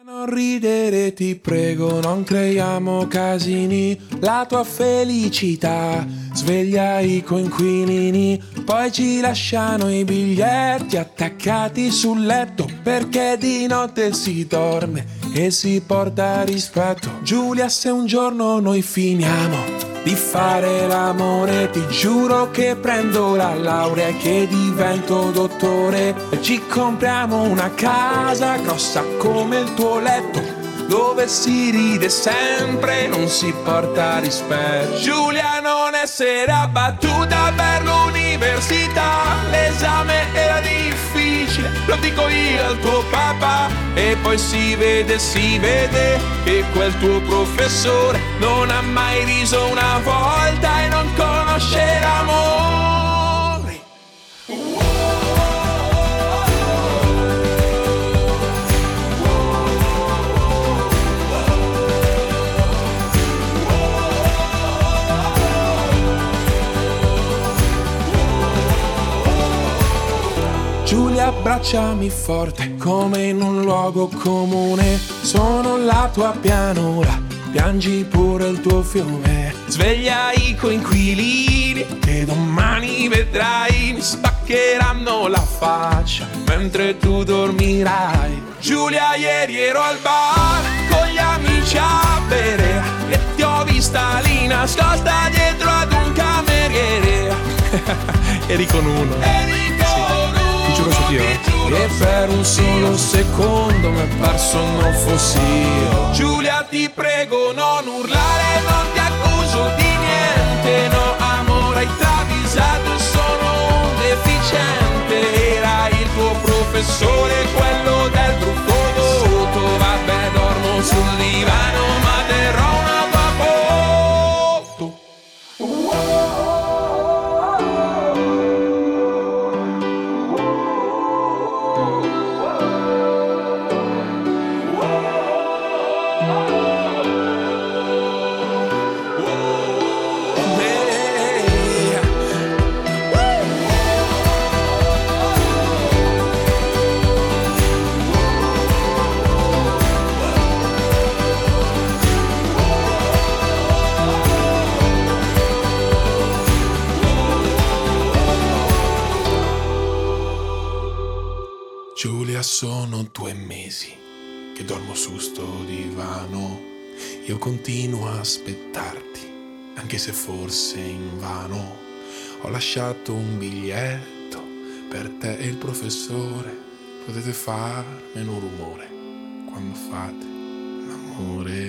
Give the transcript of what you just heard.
Non ridere, ti prego, non creiamo casini. La tua felicità sveglia i coinquilini. Poi ci lasciano i biglietti attaccati sul letto, perché di notte si dorme e si porta rispetto. Giulia, se un giorno noi finiamo di fare l'amore, ti giuro che prendo la laurea e che divento dottore. E ci compriamo una casa grossa come il tuo letto, dove si ride sempre, non si porta rispetto. Giulia, non essere abbattuta per l'università, l'esame era difficile, lo dico io al tuo papà. E poi si vede che quel tuo professore non ha mai riso una volta e non conosce l'amore. Giulia, abbracciami forte come in un luogo comune. Sono la tua pianura, piangi pure il tuo fiume. Sveglia i coinquilini che domani vedrai mi spaccheranno la faccia mentre tu dormirai. Giulia, ieri ero al bar con gli amici a bere e ti ho vista lì nascosta dietro ad un cameriere. Eri con uno. Giuro su Dio. E per un solo secondo mi è parso non fossi io. Giulia, ti prego non urlare, non ti accuso di niente. No amore, hai travisato, sono un deficiente. Era il tuo professore, quello del brutto voto. Vabbè, dormo sul divano ma terrò una tua foto. Giulia, sono 2 mesi che dormo su sto divano. Io continuo a aspettarti, anche se forse invano. Ho lasciato un biglietto per te e il professore. Potete fare meno rumore quando fate l'amore.